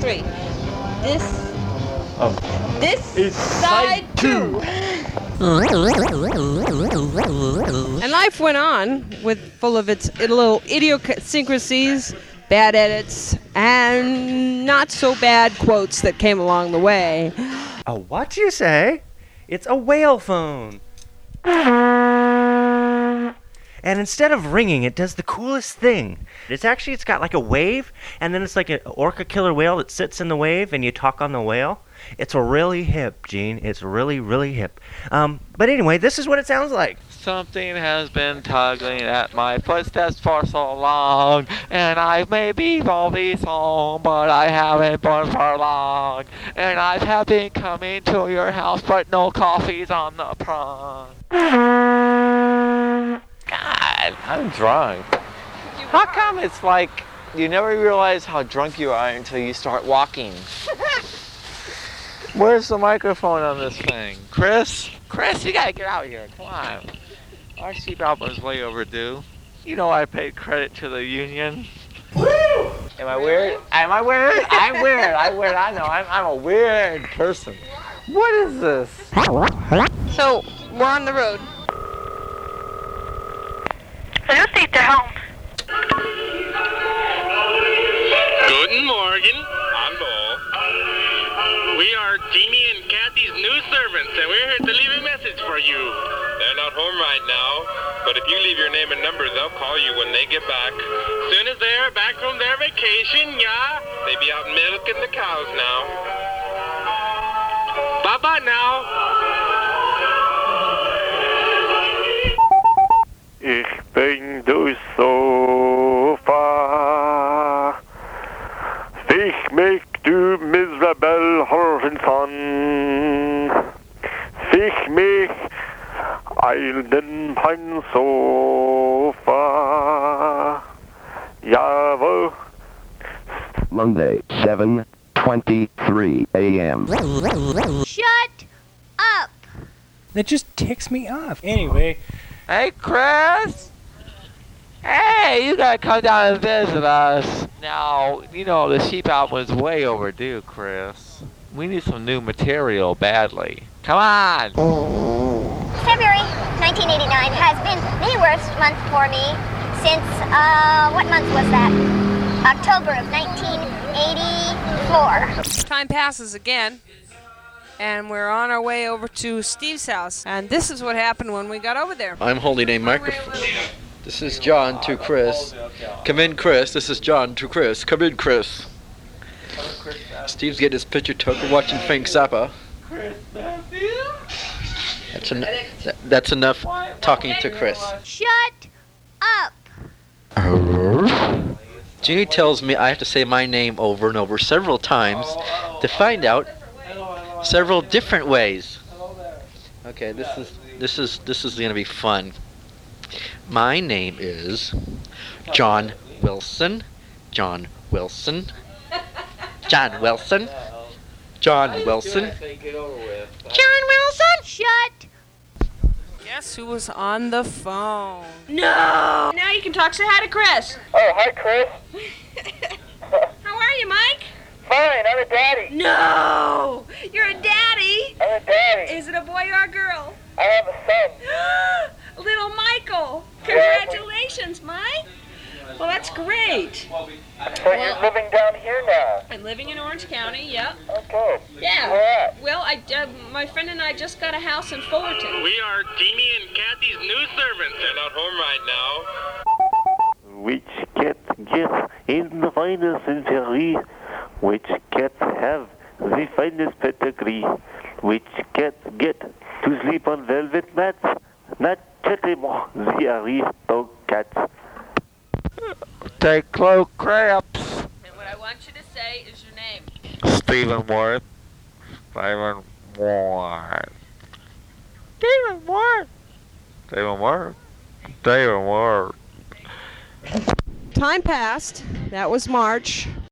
straight. This Oh. This It's side two. And life went on full of its little idiosyncrasies, bad edits, and not so bad quotes that came along the way. A what you say? It's a whale phone. And instead of ringing, it does the coolest thing. It's got like a wave, and then it's like an orca killer whale that sits in the wave, and you talk on the whale. It's really hip, Gene. It's really, really hip. But anyway, this is what it sounds like. Something has been tugging at my footsteps for so long, and I may be always home, but I haven't been for long. And I have been coming to your house, but no coffee's on the prong. God, I'm drunk. How come it's like you never realize how drunk you are until you start walking? Where's the microphone on this thing? Chris, you gotta get out here. Come on. Our sheep album is way overdue. You know I paid credit to the union. Woo! Am I weird? I'm weird. I know. I'm a weird person. What is this? So, we're on the road. Verlustiger home. Guten Morgen, Hallo. We are Jeannie and Kathy's new servants, and we're here to leave a message for you. They're not home right now, but if you leave your name and number, they'll call you when they get back. Soon as they're back from their vacation, yeah, they be out milking the cows now. Bye-bye now. Ich bin durch Sofa. Fick mich, du miserable Horsenson. Fick mich, eilen mein Sofa. Jawohl. Monday, 7:23 a.m. Shut up. That just ticks me off. Anyway. Hey, Chris! Hey, you gotta come down and visit us. Now, you know, the sheep album is way overdue, Chris. We need some new material badly. Come on! February 1989 has been the worst month for me since, what month was that? October of 1984. Time passes again. And we're on our way over to Steve's house. And this is what happened when we got over there. I'm holding a microphone. This is John to Chris. Come in, Chris. This is John to Chris. Come in, Chris. Steve's getting his picture took. We're watching Frank Zappa. That's enough talking to Chris. Shut up. Jeannie tells me I have to say my name over and over several times to find out several different ways. Okay, this is gonna be fun. My name is John Wilson. John Wilson. John Wilson. John Wilson. John Wilson. Shut. Guess who was on the phone? No. Now you can talk. Say hi to Chris. Oh, hi, Chris. How are you, Mike? Fine, I'm a daddy. No. You're a daddy. I'm a daddy. Is it a boy or a girl? I have a son. Little Michael. Congratulations, Mike. Well, that's great. So you're living down here now? I'm living in Orange County, yep. Okay. Yeah. Where at? Well, my friend and I just got a house in Fullerton. We are Jeannie and Kathy's new servants. They're not home right now. Which cat gets in the finest century? Which cats have the finest pedigree? Which cat get to sleep on velvet mats? Naturellement, the aristocrats. Take low cramps. And what I want you to say is your name. Stephen Worth. Stephen Worth. Stephen Worth. Stephen Worth. Stephen Worth. Time passed. That was March.